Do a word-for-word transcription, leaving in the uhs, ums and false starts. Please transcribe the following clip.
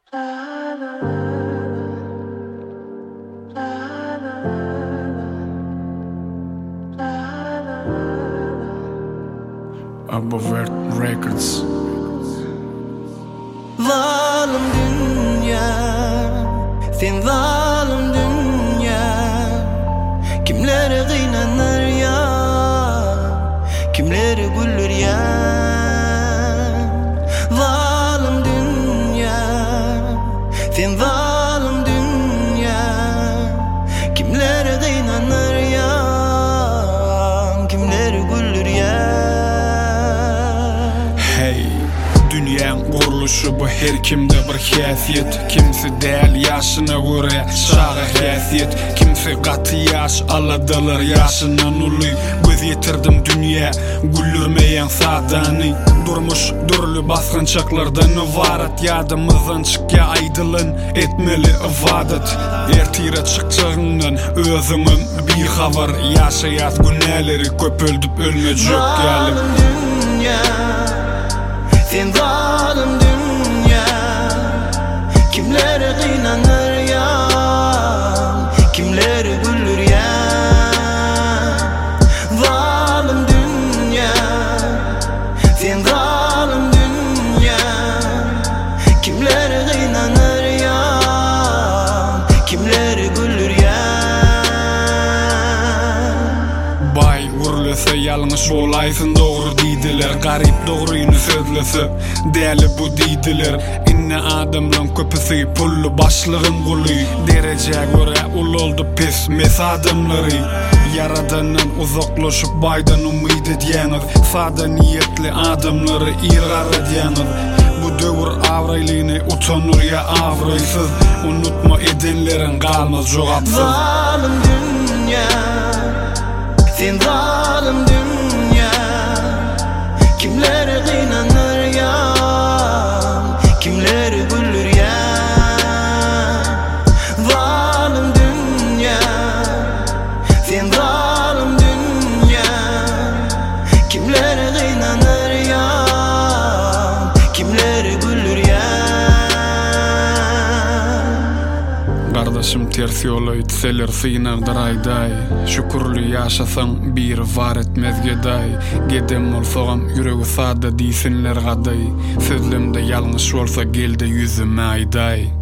Abovert Records. Zalim dünya, sen zalim dünya. Kimleri kıynanır ya, kimleri güller ya. Zalim dünya, sen zalim dünya. Kimleri kıynanır ya, kimleri güller ya. Hey, dünyanın kuruluşu bu her kimde bir hasiyet. Kimse değil yaşına göre şağı hasiyet. Kimse katı yaş aladalar yaşından uluy. Göz yetirdim dünya güllürmeyen sadani. Durmuş durlu basqınçaklardan ivaret. Yadımızdan çıkya aydılın etmeli ivadet. Ertire çıkçağından özümün bir havar. Yaşayat günahları köp öldüp ölmecek yalim. Zalim dünya, sen zalim dünya. Kimleri kıynanır ya, kimleri güller ya. Zalim dünya, sen zalim dünya. Kimleri kıynanır ya, kimleri güller ya. Bay vurulese yalnız olaysın doğru deydiler. Garip doğruyunu sözlese değerli bu deydiler. İnne adamlan köpüsü pullu başlığın guluy. Derece göre ul oldu pes mes adamları. Yaradandan uzaklaşıp baydan umid ediyeniz. Sada niyetli adamları irar ediyeniz. Bu dövür avraylığını utanır ya avraysız. Unutma edenlerin kalmaz cevapsız. Zalim dünya, sen zalim dünya. Kimleri kıynanır ya, kimleri güller ya. Zalim dünya, sen zalim dünya. Kimleri kıynanır ya, kimleri güller ya. Kardeşim ters yola itseler sıyınardır ayday. Şükürlü yaşasan bir var etmez geday. Gedem olsağam yüreği sada deysinler gaday. Sözlemde yanlış olsa geldi yüzüme ayday.